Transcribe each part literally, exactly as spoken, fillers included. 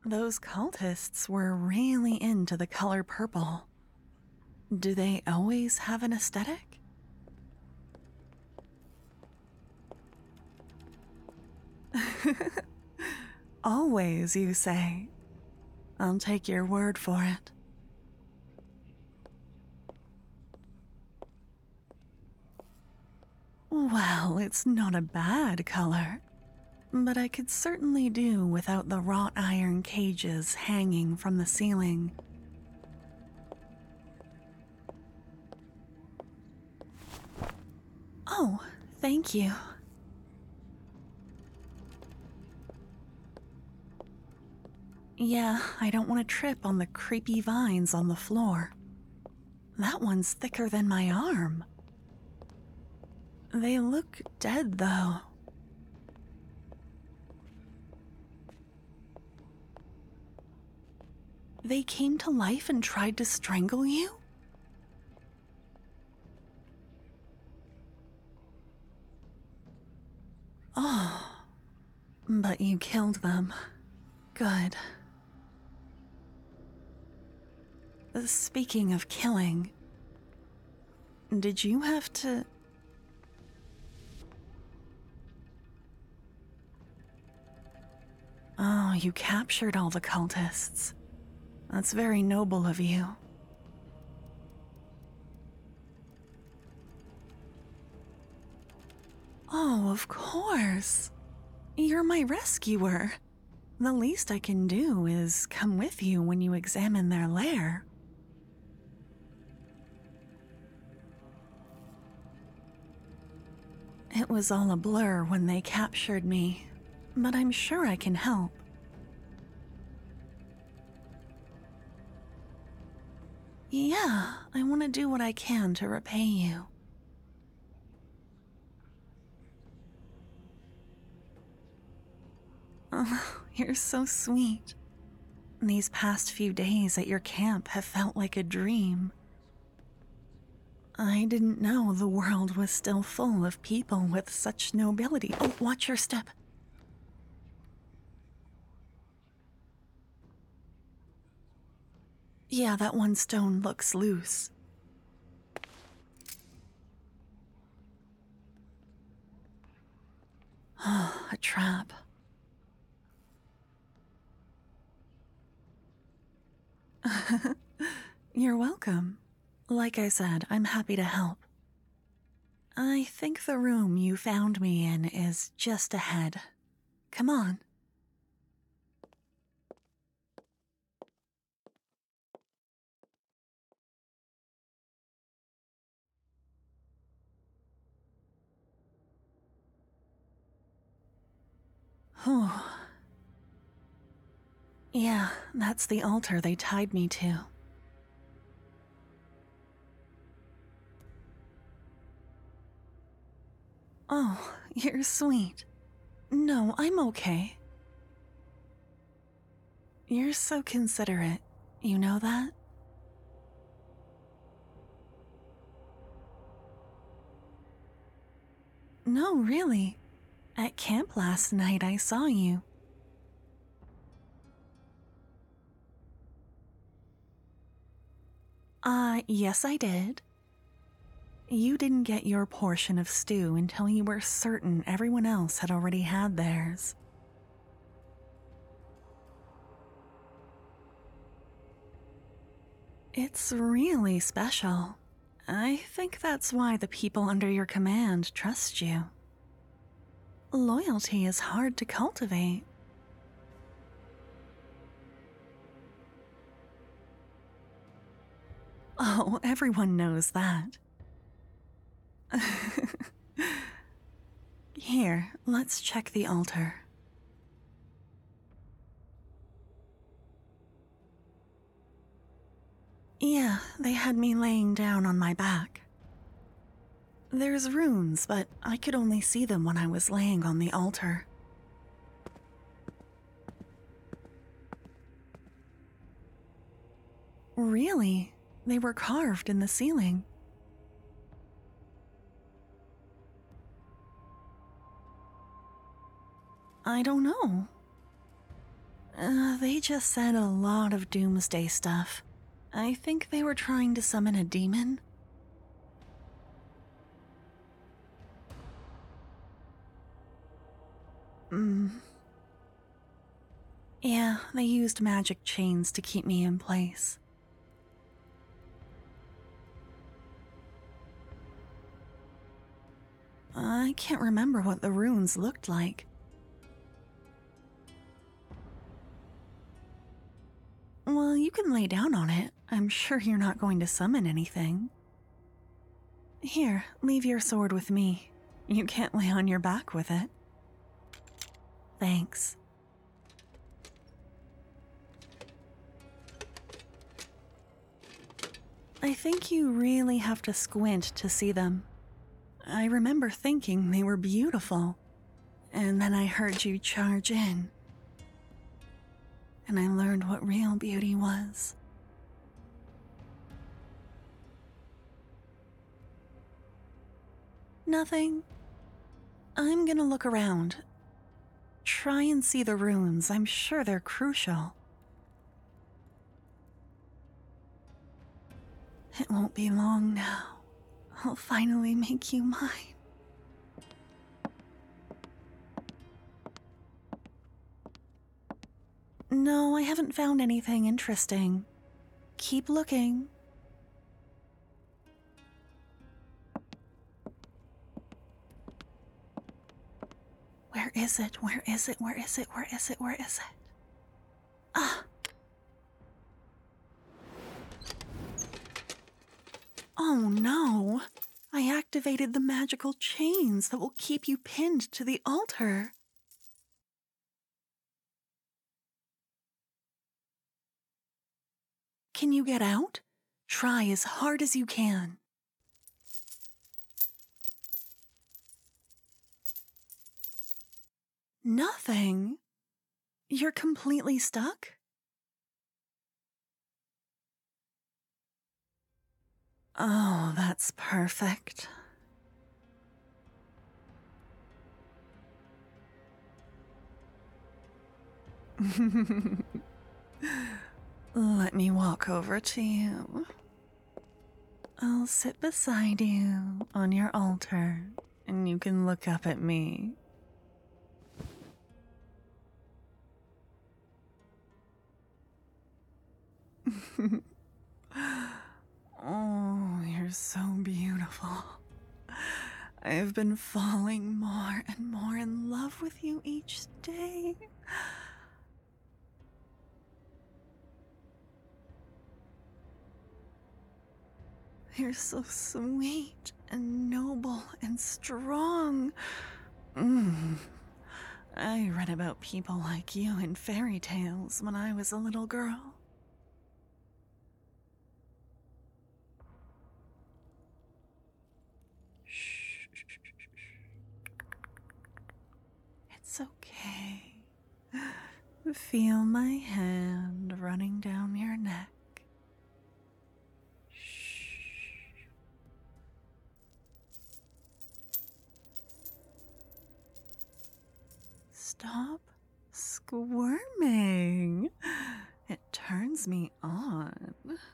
Those cultists were really into the color purple. Do they always have an aesthetic? Always, you say? I'll take your word for it. Well, it's not a bad color, but I could certainly do without the wrought iron cages hanging from the ceiling. Oh, thank you. Yeah, I don't want to trip on the creepy vines on the floor. That one's thicker than my arm. They look dead, though. They came to life and tried to strangle you? Oh, but you killed them. Good. Speaking of killing, did you have to... Oh, you captured all the cultists. That's very noble of you. Oh, of course. You're my rescuer. The least I can do is come with you when you examine their lair. It was all a blur when they captured me, but I'm sure I can help. Yeah, I want to do what I can to repay you. Oh, you're so sweet. These past few days at your camp have felt like a dream. I didn't know the world was still full of people with such nobility. Oh, watch your step. Yeah, that one stone looks loose. Oh, a trap. You're welcome. Like I said, I'm happy to help. I think the room you found me in is just ahead. Come on. Whew. Yeah, that's the altar they tied me to. Oh, you're sweet. No, I'm okay. You're so considerate. You know that? No, really. At camp last night, I saw you. Uh, yes, I did. You didn't get your portion of stew until you were certain everyone else had already had theirs. It's really special. I think that's why the people under your command trust you. Loyalty is hard to cultivate. Oh, everyone knows that. Here, let's check the altar. Yeah, they had me laying down on my back. There's runes, but I could only see them when I was laying on the altar. Really? They were carved in the ceiling. I don't know. Uh, they just said a lot of doomsday stuff. I think they were trying to summon a demon. Mm. Yeah, they used magic chains to keep me in place. I can't remember what the runes looked like. Well, you can lay down on it. I'm sure you're not going to summon anything. Here, leave your sword with me. You can't lay on your back with it. Thanks. I think you really have to squint to see them. I remember thinking they were beautiful, and then I heard you charge in, and I learned what real beauty was. Nothing. I'm gonna look around. Try and see the runes. I'm sure they're crucial. It won't be long now. I'll finally make you mine. No, I haven't found anything interesting. Keep looking. Where is it? Where is it? Where is it? Where is it? Where is it? Ah! Oh no! I activated the magical chains that will keep you pinned to the altar. Can you get out? Try as hard as you can. Nothing? You're completely stuck? Oh, that's perfect. Let me walk over to you. I'll sit beside you on your altar, and you can look up at me. Oh, you're so beautiful. I've been falling more and more in love with you each day. You're so sweet and noble and strong. Mm. I read about people like you in fairy tales when I was a little girl. Shh. It's okay. Feel my hand running down your neck. Stop squirming. It turns me on.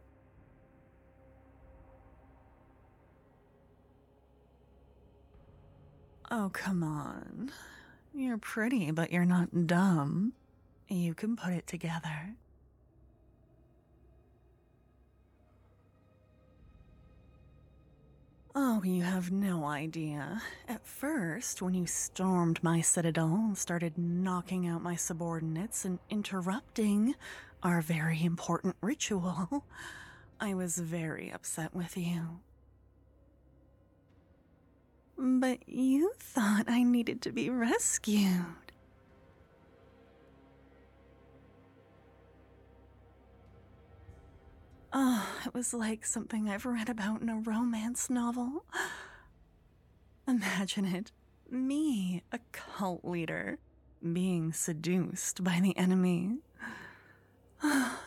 Oh, come on. You're pretty, but you're not dumb. You can put it together. Oh, you have no idea. At first, when you stormed my citadel and started knocking out my subordinates and interrupting our very important ritual, I was very upset with you. But you thought I needed to be rescued. Oh, it was like something I've read about in a romance novel. Imagine it, me, a cult leader, being seduced by the enemy. Oh,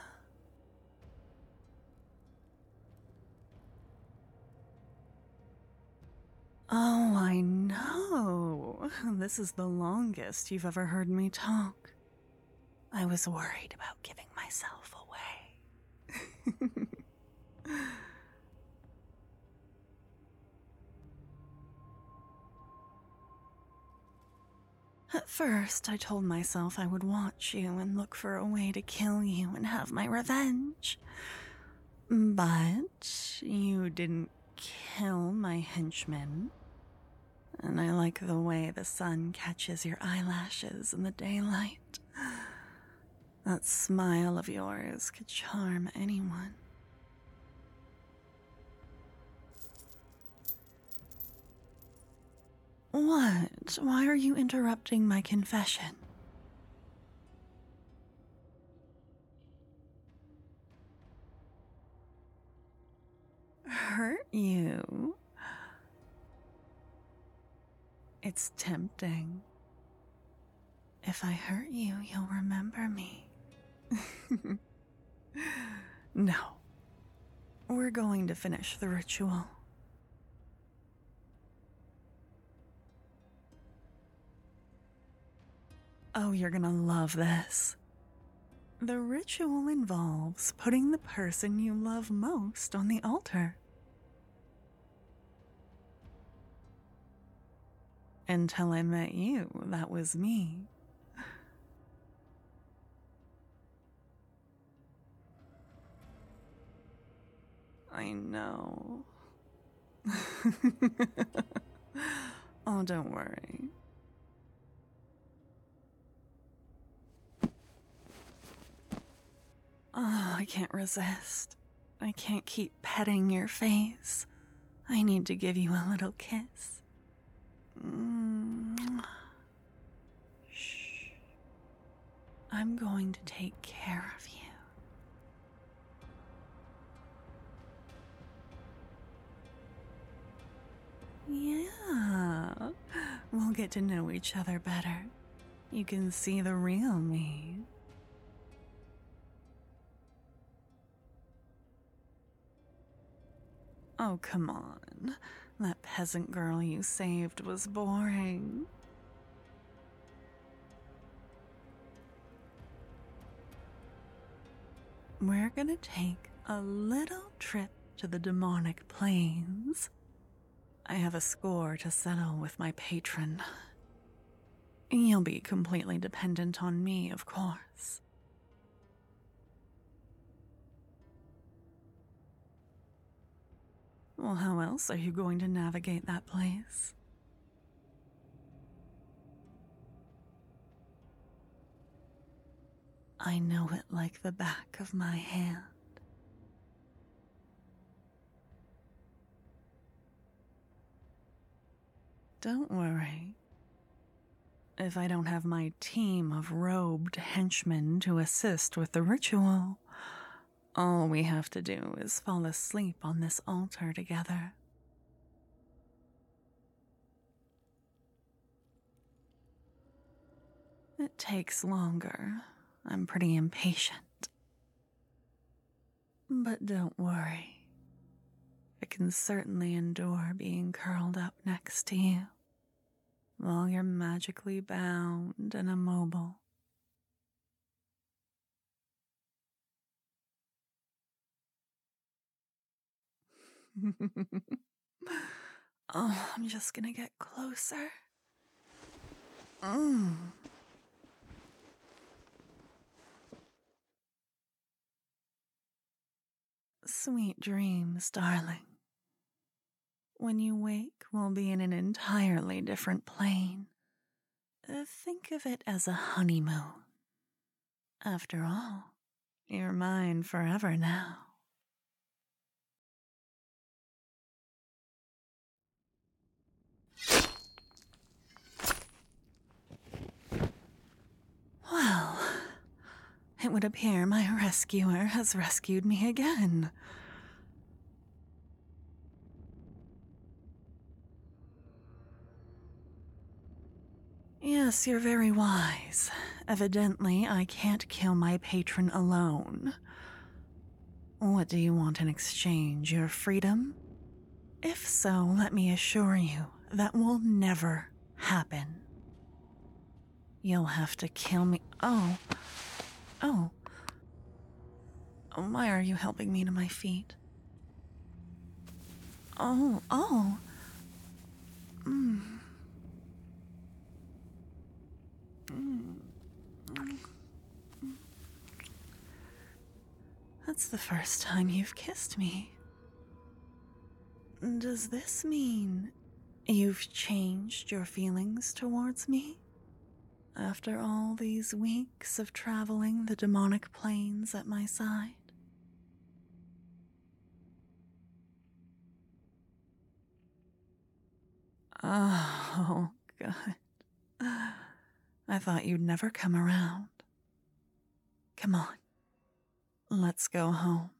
I know. This is the longest you've ever heard me talk. I was worried about giving myself away. At first, I told myself I would watch you and look for a way to kill you and have my revenge. But you didn't kill my henchman. And I like the way the sun catches your eyelashes in the daylight. That smile of yours could charm anyone. What? Why are you interrupting my confession? Hurt you? It's tempting. If I hurt you, you'll remember me. No. We're going to finish the ritual. Oh, you're gonna love this. The ritual involves putting the person you love most on the altar. Until I met you, that was me. I know. Oh, don't worry. Oh, I can't resist. I can't keep petting your face. I need to give you a little kiss. Mm. Shh. I'm going to take care of you. Yeah. We'll get to know each other better. You can see the real me. Oh, come on. That peasant girl you saved was boring. We're gonna take a little trip to the demonic plains. I have a score to settle with my patron. You'll be completely dependent on me, of course. Well, how else are you going to navigate that place? I know it like the back of my hand. Don't worry. If I don't have my team of robed henchmen to assist with the ritual, all we have to do is fall asleep on this altar together. It takes longer. I'm pretty impatient. But don't worry. I can certainly endure being curled up next to you while you're magically bound and immobile. Oh, I'm just gonna get closer. Mm. Sweet dreams, darling. When you wake, we'll be in an entirely different plane. Uh, think of it as a honeymoon. After all, you're mine forever now. Well, it would appear my rescuer has rescued me again. Yes, you're very wise. Evidently, I can't kill my patron alone. What do you want in exchange? Your freedom? If so, let me assure you that will never happen. You'll have to kill me. Oh, Oh, why are you helping me to my feet? Oh, oh. Mm. Mm. That's the first time you've kissed me. Does this mean you've changed your feelings towards me? After all these weeks of traveling the demonic plains at my side? Oh, God. I thought you'd never come around. Come on, let's go home.